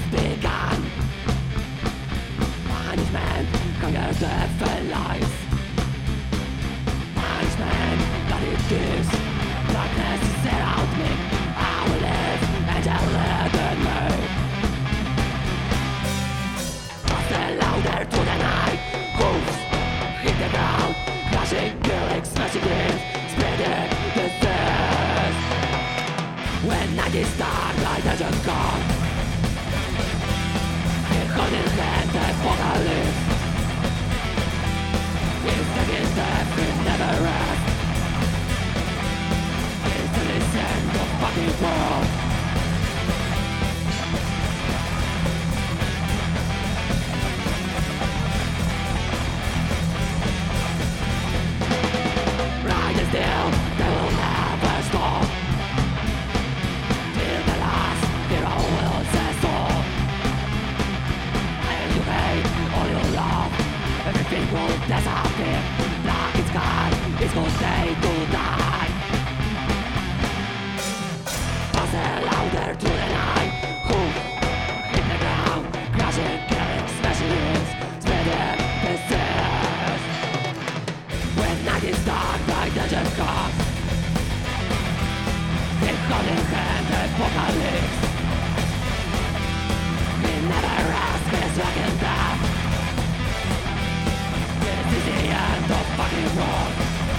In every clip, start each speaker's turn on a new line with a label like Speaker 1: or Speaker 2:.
Speaker 1: begun. Punishment conquers death and life. Punishment that it gives. Darkness is around me. I will live and I'll let it me. Faster, louder to the night. Hooves hit the ground. Crashing, killing, smashing dreams. Spreading disease. When night is dark, light has just gone. Holding hand, the apocalypse. We're stuck in death, we never rest. It's to this end of fucking world. Right and still, they will never stop. Till the last hero will say all. And you hate all your love. Everything will disappear. Black in sky, it's gonna stay tonight. Faster, louder to the night. Hoof, hit the ground. Crashing, killing, smashing rings. Spreading disease. When night is dark, light just comes. Keep holding hand, apocalypse. We never rest, we're stuck in death. This is the end of fucking world.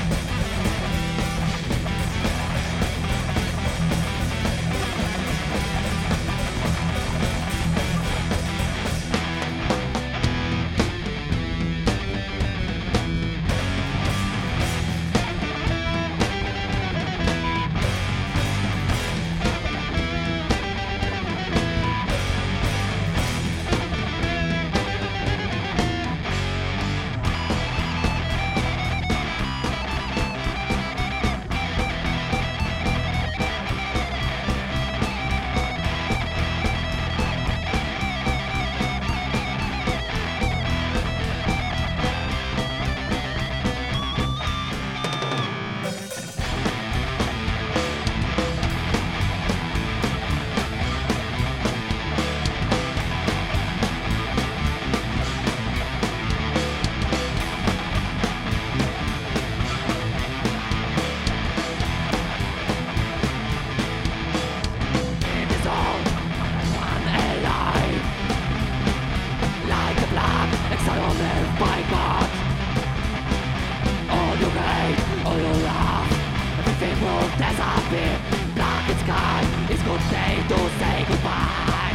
Speaker 1: Disappear. Black in sky, it's good day to say goodbye.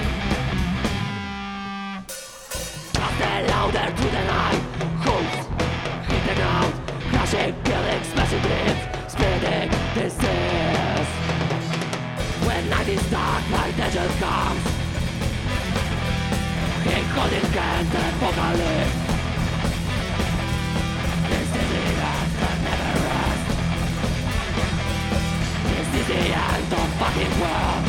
Speaker 1: Faster, louder to the night. Hooves hit the ground. Crashing, killing, smashing dreams. Spreading disease. When night is dark, light just comes. In holding hand, the apocalypse. This is the end that never rests. This is the end of fucking world.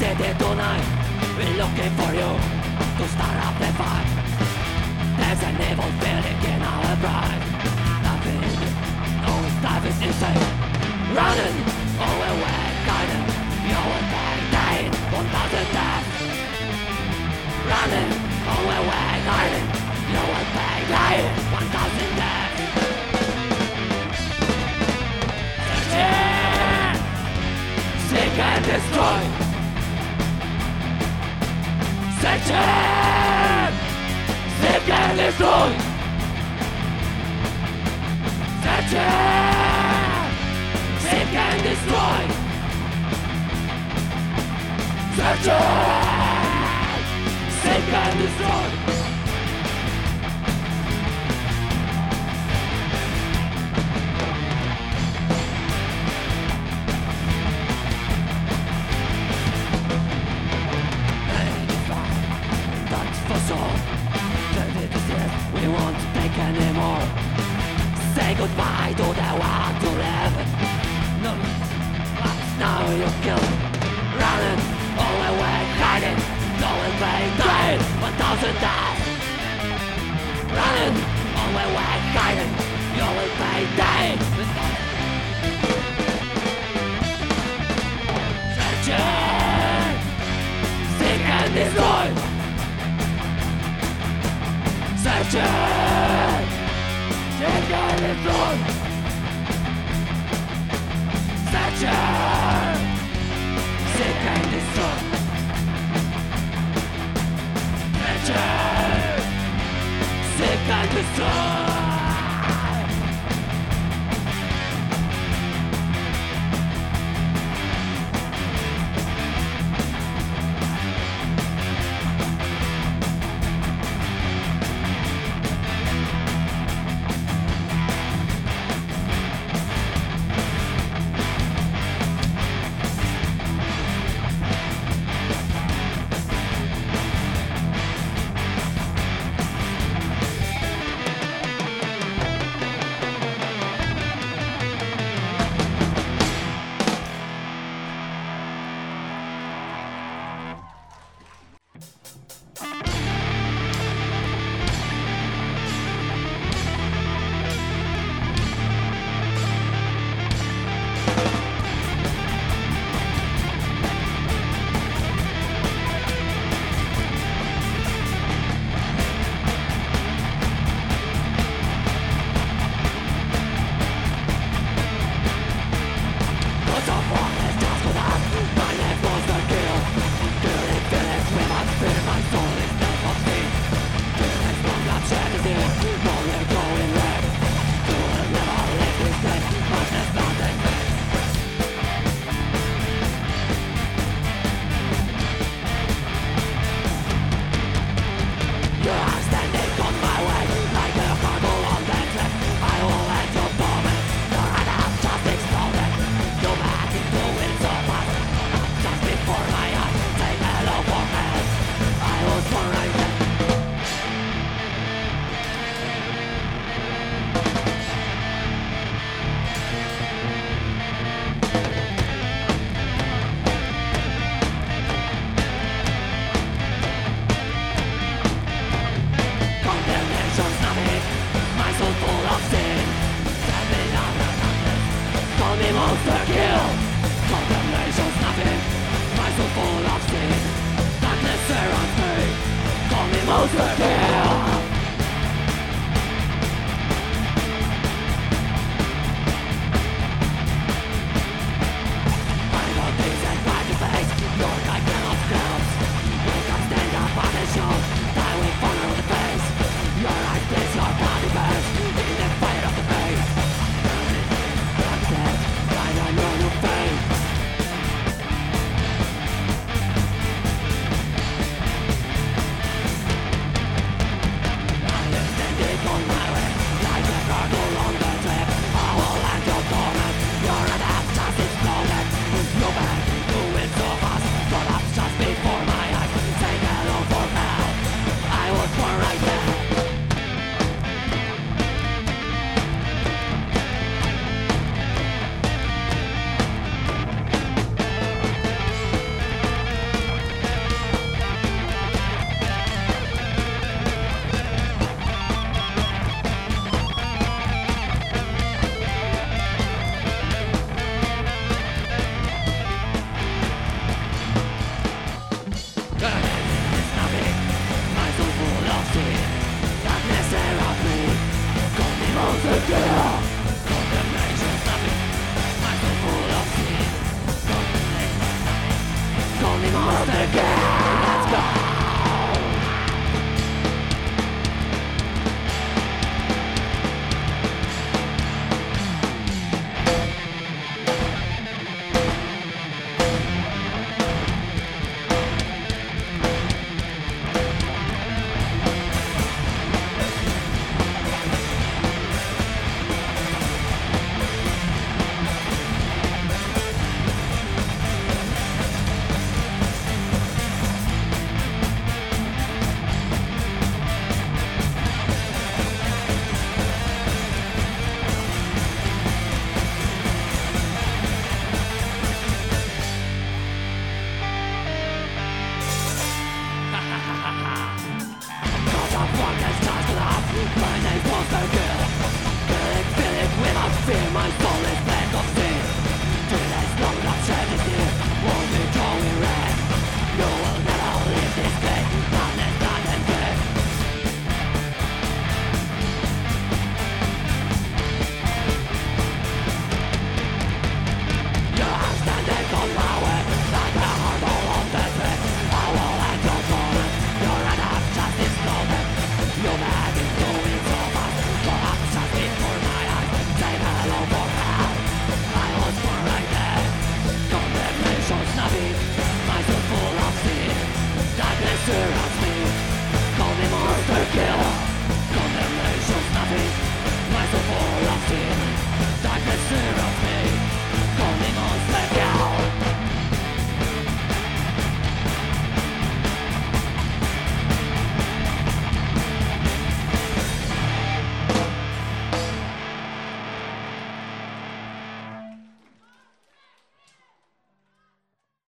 Speaker 1: city tonight. We're looking for you to start up the fight. There's an evil feeling in our pride. Nothing, no life is insane. Running all the way, guiding your way, dying 1,000 deaths. Running all the way, guiding your way, dying 1,000 deaths. Searching, seek and destroy. Searching, seek and destroy. Searching, seek and destroy. Searching, seek and destroy. We won't take anymore. Say goodbye to the one to live. No, but now you kill. Running all the way, hiding. No one way, dying 1,000 deaths. Running all the way, hiding. You will pay dying. Searching, seek and destroy. Searching, seek and destroy. Searching, seek and destroy. Searching, seek and destroy. Monster kill. Condemnation's nothing. My soul full of sin. Darkness surrounds me. Call me monster kill. I know things and fight to face. Your life cannot close. Wake up, stand up on the show. Die with fire on the face. Your eyes place your body burns in the fire of the face. I know your pain. again.